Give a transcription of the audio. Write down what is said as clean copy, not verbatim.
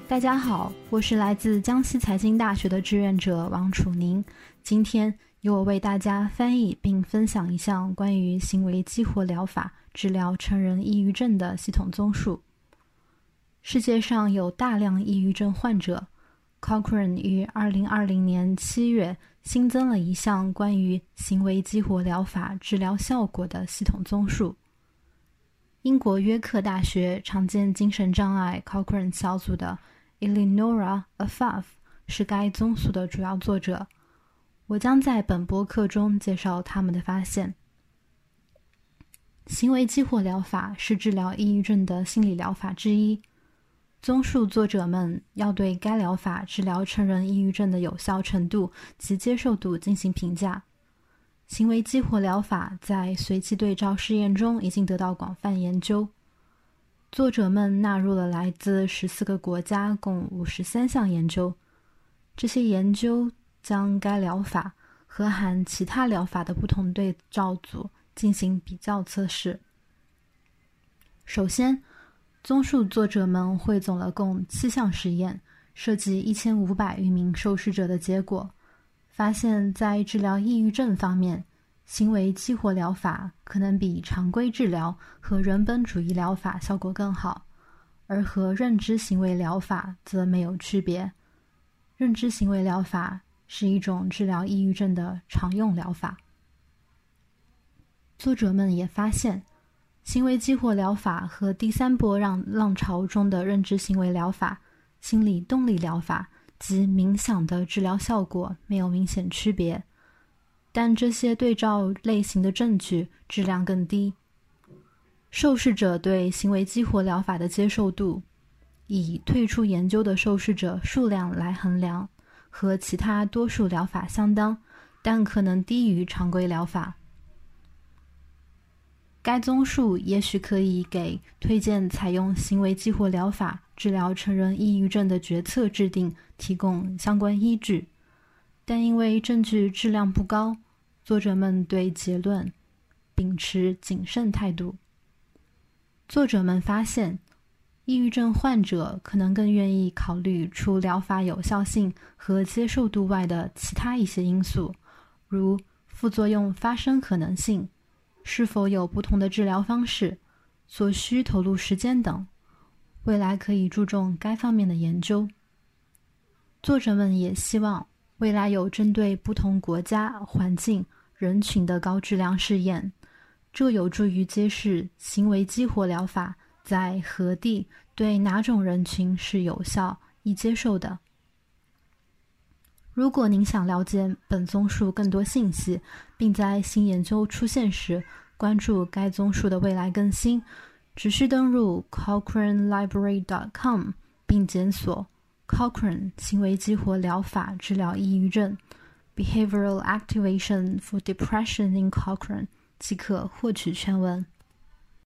大家好，我是来自江西财经大学的志愿者王楚宁。今天由我为大家翻译并分享一项关于行为激活疗法治疗成人抑郁症的系统综述。世界上有大量抑郁症患者， Cochrane 于2020年7月新增了一项关于行为激活疗法治疗效果的系统综述。英国约克大学常见精神障碍 Cochrane 小组的 Eleonora Afaf 是该综述的主要作者。我将在本播客中介绍他们的发现。行为激活疗法是治疗抑郁症的心理疗法之一。综述作者们要对该疗法治疗成人抑郁症的有效程度及接受度进行评价。行为激活疗法在随机对照试验中已经得到广泛研究。作者们纳入了来自14个国家共53项研究。这些研究将该疗法和含其他疗法的不同对照组进行比较测试。首先，综述作者们汇总了共7项实验，涉及1500余名受试者的结果，发现在治疗抑郁症方面，行为激活疗法可能比常规治疗和人本主义疗法效果更好，而和认知行为疗法则没有区别。认知行为疗法是一种治疗抑郁症的常用疗法。作者们也发现，行为激活疗法和第三波浪潮中的认知行为疗法、心理动力疗法及冥想的治疗效果没有明显区别，但这些对照类型的证据质量更低。受试者对行为激活疗法的接受度以退出研究的受试者数量来衡量，和其他多数疗法相当，但可能低于常规疗法。该综述也许可以给推荐采用行为激活疗法治疗成人抑郁症的决策制定提供相关依据，但因为证据质量不高，作者们对结论秉持谨慎态度。作者们发现，抑郁症患者可能更愿意考虑除疗法有效性和接受度外的其他一些因素，如副作用发生可能性、是否有不同的治疗方式、所需投入时间等。未来可以注重该方面的研究。作者们也希望未来有针对不同国家、环境、人群的高质量试验，这有助于揭示行为激活疗法在何地对哪种人群是有效、易接受的。如果您想了解本综述更多信息，并在新研究出现时关注该综述的未来更新，只需登入 cochranelibrary.com 并检索 Cochrane 行为激活疗法治疗抑郁症 Behavioral Activation for Depression in Cochrane 即可获取全文。